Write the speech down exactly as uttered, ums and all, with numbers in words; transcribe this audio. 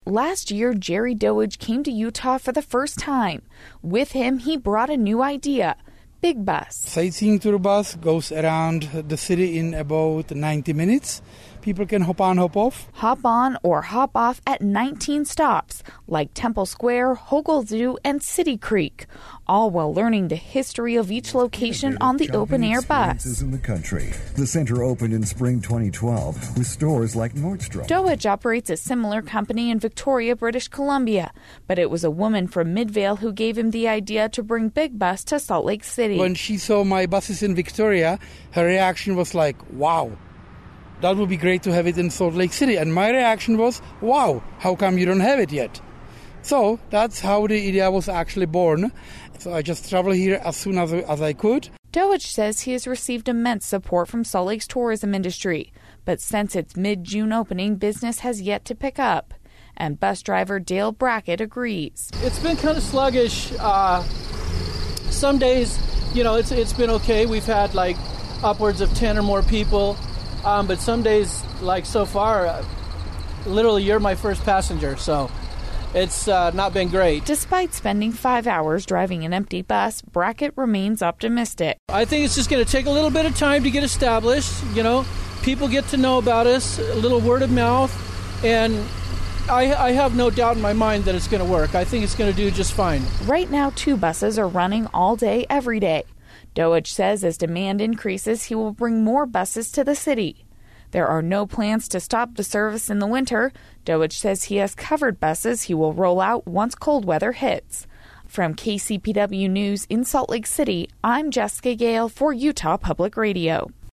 last year Jerry Doage came to Utah for the first time. With him, he brought a new idea, Big Bus. Sightseeing tour bus goes around the city in about ninety minutes. People can hop on, hop off. Hop on or hop off at nineteen stops, like Temple Square, Hogle Zoo, and City Creek, all while learning the history of each location on the open-air bus. In the country. The center opened in spring twenty twelve with stores like Nordstrom. Doage operates a similar company in Victoria, British Columbia, but it was a woman from Midvale who gave him the idea to bring Big Bus to Salt Lake City. When she saw my buses in Victoria, her reaction was like, wow. That would be great to have it in Salt Lake City. And my reaction was, wow, how come you don't have it yet? So that's how the idea was actually born. So I just traveled here as soon as, as I could. Doage says he has received immense support from Salt Lake's tourism industry. But since its mid-June opening, business has yet to pick up. And bus driver Dale Brackett agrees. It's been kind of sluggish. Uh, some days, you know, it's it's been okay. We've had like upwards of ten or more people. Um, but some days, like so far, uh, literally you're my first passenger, so it's uh, not been great. Despite spending five hours driving an empty bus, Brackett remains optimistic. I think it's just going to take a little bit of time to get established. You know, people get to know about us, a little word of mouth, and I, I have no doubt in my mind that it's going to work. I think it's going to do just fine. Right now, two buses are running all day, every day. Doage says as demand increases, he will bring more buses to the city. There are no plans to stop the service in the winter. Doage says he has covered buses he will roll out once cold weather hits. From K C P W News in Salt Lake City, I'm Jessica Gale for Utah Public Radio.